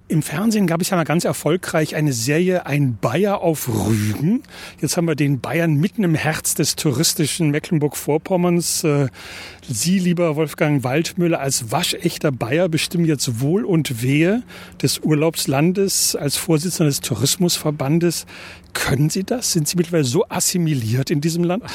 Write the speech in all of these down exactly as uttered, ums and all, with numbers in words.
Im Fernsehen gab es ja mal ganz erfolgreich eine Serie Ein Bayer auf Rügen. Jetzt haben wir den Bayern mitten im Herz des touristischen Mecklenburg-Vorpommerns. Sie, lieber Wolfgang Waldmüller, als waschechter Bayer bestimmen jetzt Wohl und Wehe des Urlaubslandes als Vorsitzender des Tourismusverbandes. Können Sie das? Sind Sie mittlerweile so assimiliert in diesem Land?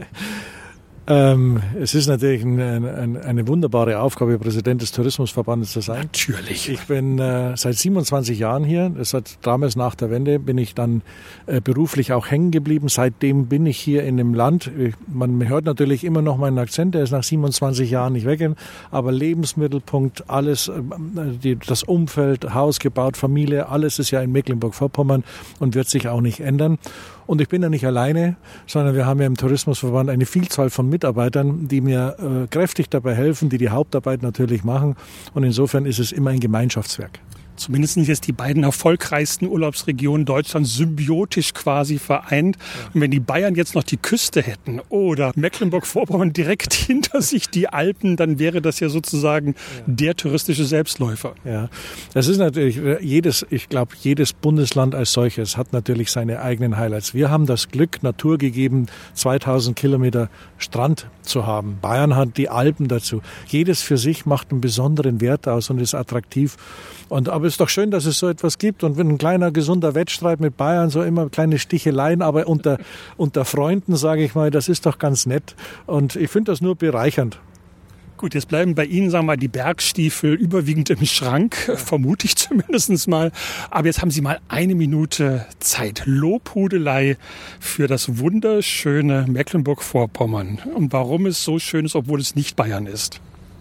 Ähm, es ist natürlich ein, ein, eine wunderbare Aufgabe, Präsident des Tourismusverbandes zu sein. Natürlich. Ich bin äh, seit siebenundzwanzig Jahren hier. Das hat damals nach der Wende bin ich dann äh, beruflich auch hängen geblieben. Seitdem bin ich hier in dem Land. Ich, man hört natürlich immer noch meinen Akzent, der ist nach siebenundzwanzig Jahren nicht weg. Aber Lebensmittelpunkt, alles, äh, die, das Umfeld, Haus gebaut, Familie, alles ist ja in Mecklenburg-Vorpommern und wird sich auch nicht ändern. Und ich bin ja nicht alleine, sondern wir haben ja im Tourismusverband eine Vielzahl von Mitarbeitern, die mir äh, kräftig dabei helfen, die die Hauptarbeit natürlich machen. Und insofern ist es immer ein Gemeinschaftswerk. Zumindest sind jetzt die beiden erfolgreichsten Urlaubsregionen Deutschlands symbiotisch quasi vereint. Ja. Und wenn die Bayern jetzt noch die Küste hätten oder Mecklenburg-Vorpommern direkt hinter sich die Alpen, dann wäre das ja sozusagen ja. der touristische Selbstläufer. Ja, das ist natürlich jedes, ich glaube, jedes Bundesland als solches hat natürlich seine eigenen Highlights. Wir haben das Glück, Natur gegeben, zweitausend Kilometer Strand zu haben. Bayern hat die Alpen dazu. Jedes für sich macht einen besonderen Wert aus und ist attraktiv. Und, aber es ist doch schön, dass es so etwas gibt. Und wenn ein kleiner, gesunder Wettstreit mit Bayern, so immer kleine Sticheleien, aber unter, unter Freunden, sage ich mal, das ist doch ganz nett. Und ich finde das nur bereichernd. Gut, jetzt bleiben bei Ihnen, sagen wir mal, die Bergstiefel überwiegend im Schrank, ja. vermute ich zumindest mal. Aber jetzt haben Sie mal eine Minute Zeit. Lobhudelei für das wunderschöne Mecklenburg-Vorpommern. Und warum es so schön ist, obwohl es nicht Bayern ist.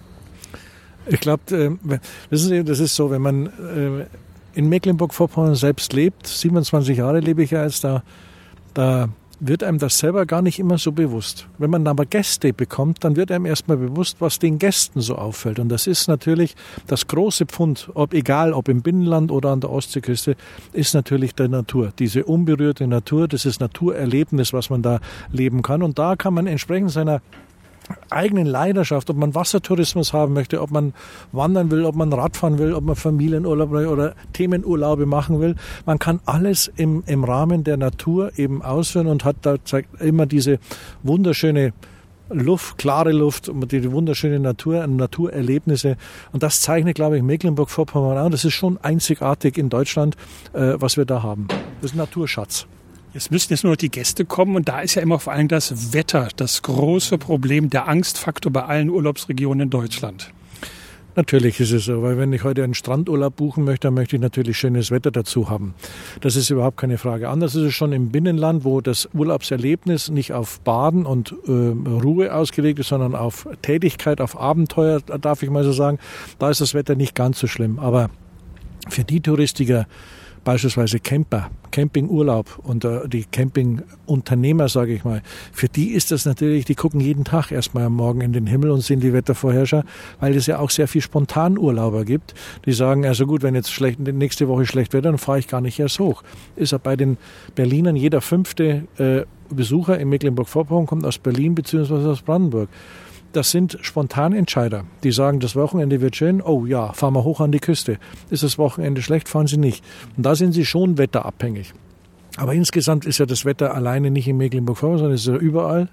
Ich glaube, das ist, das ist so, wenn man in Mecklenburg-Vorpommern selbst lebt, siebenundzwanzig Jahre lebe ich ja jetzt da, da wird einem das selber gar nicht immer so bewusst. Wenn man aber Gäste bekommt, dann wird einem erstmal bewusst, was den Gästen so auffällt. Und das ist natürlich das große Pfund, ob, egal ob im Binnenland oder an der Ostseeküste, ist natürlich die Natur. Diese unberührte Natur, das ist Naturerlebnis, was man da leben kann. Und da kann man entsprechend seiner eigenen Leidenschaft, ob man Wassertourismus haben möchte, ob man wandern will, ob man Radfahren will, ob man Familienurlaub oder Themenurlaube machen will. Man kann alles im, im Rahmen der Natur eben ausführen und hat da zeigt immer diese wunderschöne Luft, klare Luft, die wunderschöne Natur, Naturerlebnisse. Und das zeichnet, glaube ich, Mecklenburg-Vorpommern an. Das ist schon einzigartig in Deutschland, äh, was wir da haben. Das ist ein Naturschatz. Jetzt müssen jetzt nur noch die Gäste kommen und da ist ja immer vor allem das Wetter das große Problem, der Angstfaktor bei allen Urlaubsregionen in Deutschland. Natürlich ist es so, weil wenn ich heute einen Strandurlaub buchen möchte, dann möchte ich natürlich schönes Wetter dazu haben. Das ist überhaupt keine Frage. Anders ist es schon im Binnenland, wo das Urlaubserlebnis nicht auf Baden und äh, Ruhe ausgelegt ist, sondern auf Tätigkeit, auf Abenteuer, darf ich mal so sagen. Da ist das Wetter nicht ganz so schlimm. Aber für die Touristiker, beispielsweise Camper, Campingurlaub und äh, die Campingunternehmer, sage ich mal, für die ist das natürlich, die gucken jeden Tag erstmal am Morgen in den Himmel und sehen die Wettervorherrscher, weil es ja auch sehr viel Spontanurlauber gibt, die sagen, also gut, wenn jetzt schlecht, nächste Woche schlecht Wetter, dann fahre ich gar nicht erst hoch. Ist ja bei den Berlinern jeder fünfte äh, Besucher in Mecklenburg-Vorpommern kommt aus Berlin bzw. aus Brandenburg. Das sind Spontanentscheider, die sagen, das Wochenende wird schön, oh ja, fahren wir hoch an die Küste. Ist das Wochenende schlecht, fahren Sie nicht. Und da sind sie schon wetterabhängig. Aber insgesamt ist ja das Wetter alleine nicht in Mecklenburg-Vorpommern, sondern es ist ja überall.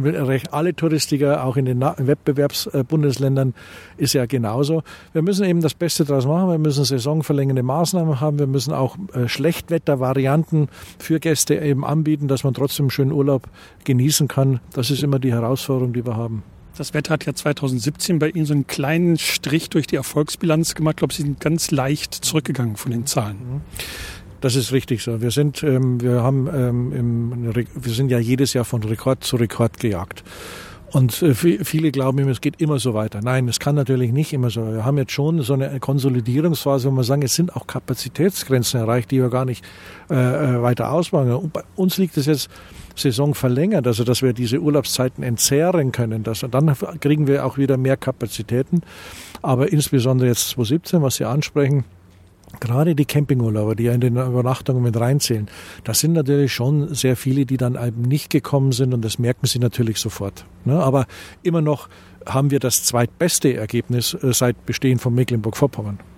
Alle Touristiker, auch in den Wettbewerbsbundesländern, ist ja genauso. Wir müssen eben das Beste daraus machen. Wir müssen saisonverlängernde Maßnahmen haben. Wir müssen auch Schlechtwettervarianten für Gäste eben anbieten, dass man trotzdem schönen Urlaub genießen kann. Das ist immer die Herausforderung, die wir haben. Das Wetter hat ja zweitausendsiebzehn bei Ihnen so einen kleinen Strich durch die Erfolgsbilanz gemacht. Ich glaube, Sie sind ganz leicht zurückgegangen von den Zahlen. Das ist richtig so. Wir sind, ähm, wir haben, ähm, im, wir sind ja jedes Jahr von Rekord zu Rekord gejagt. Und äh, viele glauben immer, es geht immer so weiter. Nein, es kann natürlich nicht immer so. Wir haben jetzt schon so eine Konsolidierungsphase, wo wir sagen, es sind auch Kapazitätsgrenzen erreicht, die wir gar nicht äh, weiter ausbauen. Und bei uns liegt es jetzt Saison verlängert, also dass wir diese Urlaubszeiten entzehren können. Dass, dann kriegen wir auch wieder mehr Kapazitäten. Aber insbesondere jetzt zweitausendsiebzehn, was Sie ansprechen, gerade die Campingurlauber, die ja in den Übernachtungen mit reinzählen, das sind natürlich schon sehr viele, die dann eben nicht gekommen sind und das merken sie natürlich sofort. Aber immer noch haben wir das zweitbeste Ergebnis seit Bestehen von Mecklenburg-Vorpommern.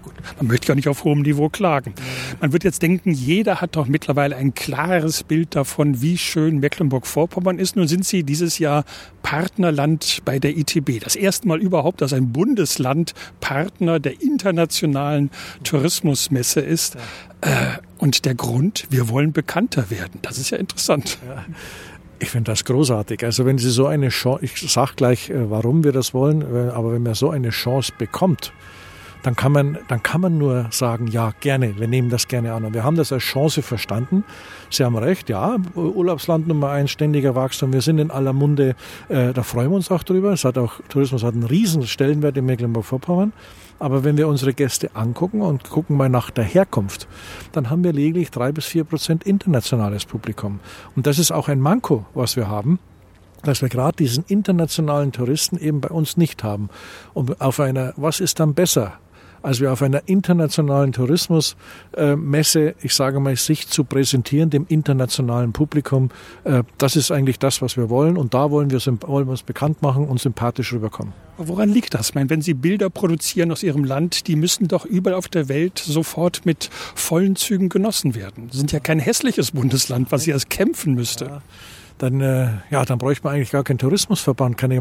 Gut, man möchte ja nicht auf hohem Niveau klagen. Man wird jetzt denken, jeder hat doch mittlerweile ein klares Bild davon, wie schön Mecklenburg-Vorpommern ist. Nun sind Sie dieses Jahr Partnerland bei der I T B. Das erste Mal überhaupt, dass ein Bundesland Partner der internationalen Tourismusmesse ist. Ja. Und der Grund, wir wollen bekannter werden. Das ist ja interessant. Ja. Ich finde das großartig. Also wenn Sie so eine Chance, ich sage gleich, warum wir das wollen, aber wenn man so eine Chance bekommt, dann kann man, dann kann man nur sagen, ja, gerne, wir nehmen das gerne an. Und wir haben das als Chance verstanden. Sie haben recht, ja, Urlaubsland Nummer eins, ständiger Wachstum. Wir sind in aller Munde, äh, da freuen wir uns auch drüber. Es hat auch, Tourismus hat einen riesen Stellenwert in Mecklenburg-Vorpommern. Aber wenn wir unsere Gäste angucken und gucken mal nach der Herkunft, dann haben wir lediglich drei bis vier Prozent internationales Publikum. Und das ist auch ein Manko, was wir haben, dass wir gerade diesen internationalen Touristen eben bei uns nicht haben. Und auf einer, was ist dann besser, als wir auf einer internationalen Tourismusmesse, ich sage mal, sich zu präsentieren, dem internationalen Publikum. Das ist eigentlich das, was wir wollen. Und da wollen wir, wollen wir uns bekannt machen und sympathisch rüberkommen. Woran liegt das? Ich meine, wenn Sie Bilder produzieren aus Ihrem Land, die müssen doch überall auf der Welt sofort mit vollen Zügen genossen werden. Sie sind ja kein hässliches Bundesland, was Sie erst kämpfen müsste. Ja. Dann, äh, ja, dann bräuchte man eigentlich gar keinen Tourismusverband, keine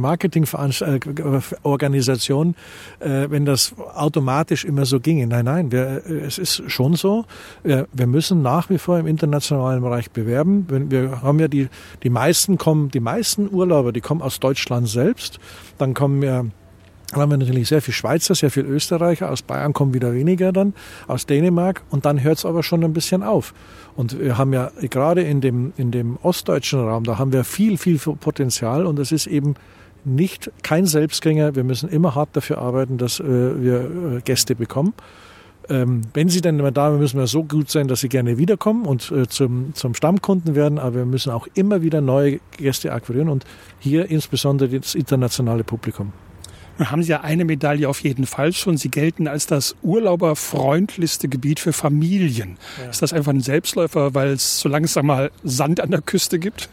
Marketingorganisation, äh, wenn das automatisch immer so ginge. Nein, nein, wir, es ist schon so, wir, wir müssen nach wie vor im internationalen Bereich bewerben. Wir haben ja die, die meisten kommen, die meisten Urlauber, die kommen aus Deutschland selbst. Dann kommen ja Dann haben wir natürlich sehr viel Schweizer, sehr viel Österreicher. Aus Bayern kommen wieder weniger dann, aus Dänemark. Und dann hört es aber schon ein bisschen auf. Und wir haben ja gerade in dem, in dem ostdeutschen Raum, da haben wir viel, viel Potenzial. Und das ist eben nicht kein Selbstgänger. Wir müssen immer hart dafür arbeiten, dass äh, wir äh, Gäste bekommen. Ähm, wenn sie dann immer da sind, müssen wir so gut sein, dass sie gerne wiederkommen und äh, zum, zum Stammkunden werden. Aber wir müssen auch immer wieder neue Gäste akquirieren und hier insbesondere das internationale Publikum. Nun haben Sie ja eine Medaille auf jeden Fall schon. Sie gelten als das urlauberfreundlichste Gebiet für Familien. Ja. Ist das einfach ein Selbstläufer, weil es so langsam mal Sand an der Küste gibt?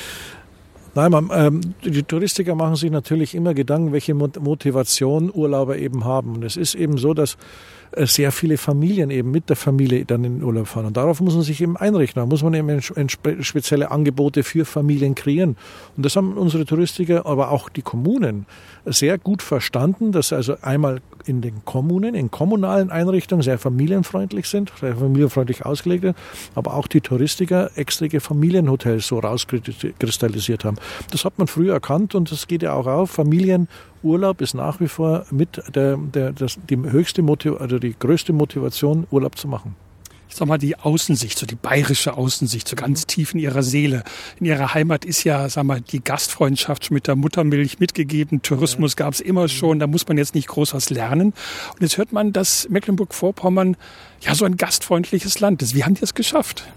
Nein, man, ähm, die Touristiker machen sich natürlich immer Gedanken, welche Motivation Urlauber eben haben. Und es ist eben so, dass äh, sehr viele Familien eben mit der Familie dann in den Urlaub fahren. Und darauf muss man sich eben einrichten. Da muss man eben spezielle Angebote für Familien kreieren. Und das haben unsere Touristiker, aber auch die Kommunen sehr gut verstanden, dass also einmal in den Kommunen, in kommunalen Einrichtungen sehr familienfreundlich sind, sehr familienfreundlich ausgelegt sind, aber auch die Touristiker extra Familienhotels so rauskristallisiert haben. Das hat man früh erkannt und das geht ja auch auf. Familienurlaub ist nach wie vor mit der, der, das, die höchste Motiv- also die größte Motivation, Urlaub zu machen. Ich sag mal, die Außensicht, so die bayerische Außensicht, so ganz tief in ihrer Seele. In ihrer Heimat ist ja, sag mal, die Gastfreundschaft schon mit der Muttermilch mitgegeben. Tourismus ja. gab es immer schon, da muss man jetzt nicht groß was lernen. Und jetzt hört man, dass Mecklenburg-Vorpommern ja so ein gastfreundliches Land ist. Wie haben die es geschafft?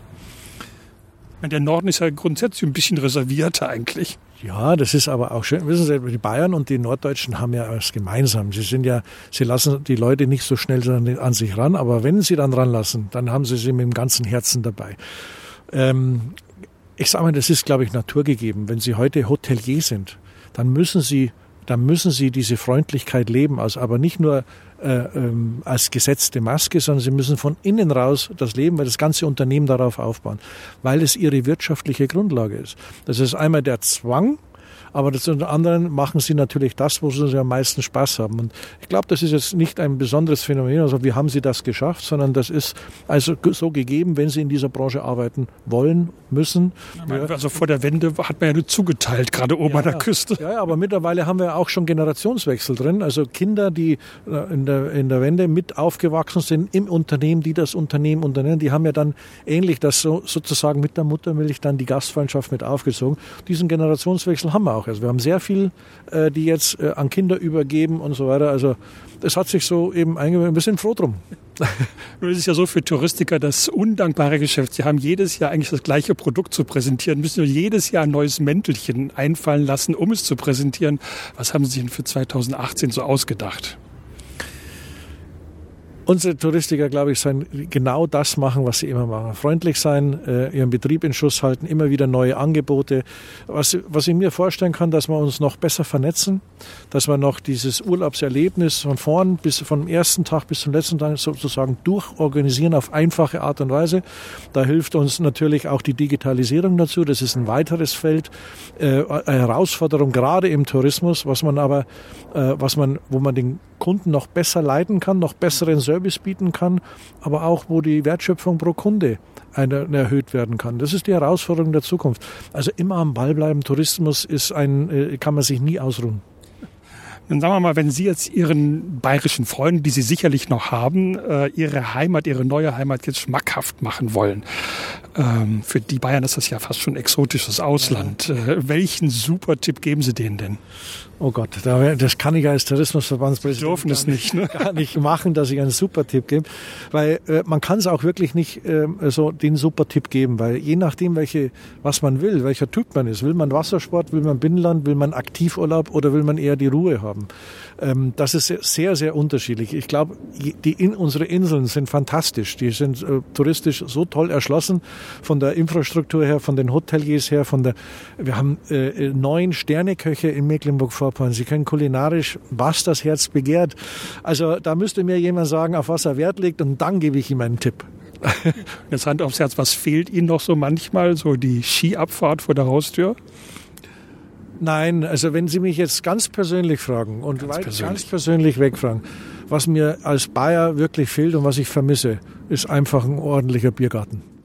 Ich meine, der Norden ist ja grundsätzlich ein bisschen reservierter eigentlich. Ja, das ist aber auch schön. Wissen Sie, die Bayern und die Norddeutschen haben ja was gemeinsam. Sie sind ja, sie lassen die Leute nicht so schnell an sich ran, aber wenn sie dann ranlassen, dann haben sie sie mit dem ganzen Herzen dabei. Ähm, ich sage mal, das ist, glaube ich, naturgegeben. Wenn Sie heute Hotelier sind, dann müssen Sie, dann müssen Sie diese Freundlichkeit leben, also aber nicht nur äh, ähm, als gesetzte Maske, sondern Sie müssen von innen raus das leben, weil das ganze Unternehmen darauf aufbauen, weil es Ihre wirtschaftliche Grundlage ist. Das ist einmal der Zwang, aber das unter anderem machen sie natürlich das, wo sie am meisten Spaß haben. Und ich glaube, das ist jetzt nicht ein besonderes Phänomen, also wie haben sie das geschafft, sondern das ist also so gegeben, wenn sie in dieser Branche arbeiten wollen, müssen. Ja, also vor der Wende hat man ja nur zugeteilt, gerade oben ja, an der Küste. Ja, aber mittlerweile haben wir auch schon Generationswechsel drin. Also Kinder, die in der, in der Wende mit aufgewachsen sind im Unternehmen, die das Unternehmen unternehmen, die haben ja dann ähnlich das so, sozusagen mit der Muttermilch dann die Gastfreundschaft mit aufgezogen. Diesen Generationswechsel haben wir auch. Also wir haben sehr viel, äh, die jetzt äh, an Kinder übergeben und so weiter. Also das hat sich so eben eingewöhnt. Wir sind froh drum. Nun ist es ja so für Touristiker das undankbare Geschäft. Sie haben jedes Jahr eigentlich das gleiche Produkt zu präsentieren, müssen nur jedes Jahr ein neues Mäntelchen einfallen lassen, um es zu präsentieren. Was haben Sie denn für zweitausendachtzehn so ausgedacht? Unsere Touristiker, glaube ich, sollen genau das machen, was sie immer machen. Freundlich sein, äh, ihren Betrieb in Schuss halten, immer wieder neue Angebote. Was, was ich mir vorstellen kann, dass wir uns noch besser vernetzen, dass wir noch dieses Urlaubserlebnis von vorn bis vom ersten Tag bis zum letzten Tag sozusagen durchorganisieren auf einfache Art und Weise. Da hilft uns natürlich auch die Digitalisierung dazu. Das ist ein weiteres Feld, äh, eine Herausforderung gerade im Tourismus, was man aber, äh, was man, wo man den Kunden noch besser leiten kann, noch besseren Service bieten kann, aber auch, wo die Wertschöpfung pro Kunde eine, eine erhöht werden kann. Das ist die Herausforderung der Zukunft. Also immer am Ball bleiben. Tourismus ist ein, kann man sich nie ausruhen. Dann sagen wir mal, wenn Sie jetzt Ihren bayerischen Freunden, die Sie sicherlich noch haben, Ihre Heimat, Ihre neue Heimat jetzt schmackhaft machen wollen. Für die Bayern ist das ja fast schon exotisches Ausland. Ja. Welchen Supertipp geben Sie denen denn? Oh Gott, das kann ich als Tourismusverbandspräsident dürfen es nicht, ne? gar nicht machen, dass ich einen Supertipp gebe, weil äh, man kann es auch wirklich nicht äh, so den Supertipp geben, weil je nachdem, welche, was man will, welcher Typ man ist, will man Wassersport, will man Binnenland, will man Aktivurlaub oder will man eher die Ruhe haben. Ähm, das ist sehr, sehr unterschiedlich. Ich glaube, die in, unsere Inseln sind fantastisch, die sind äh, touristisch so toll erschlossen, von der Infrastruktur her, von den Hoteliers her, von der, wir haben äh, neun Sterneköche in Mecklenburg-Vorpommern. Sie können kulinarisch, was das Herz begehrt. Also da müsste mir jemand sagen, auf was er Wert legt, und dann gebe ich ihm einen Tipp. Jetzt Hand aufs Herz, was fehlt Ihnen noch so manchmal? So die Skiabfahrt vor der Haustür? Nein, also wenn Sie mich jetzt ganz persönlich fragen und ganz, weit, persönlich. ganz persönlich wegfragen, was mir als Bayer wirklich fehlt und was ich vermisse, ist einfach ein ordentlicher Biergarten.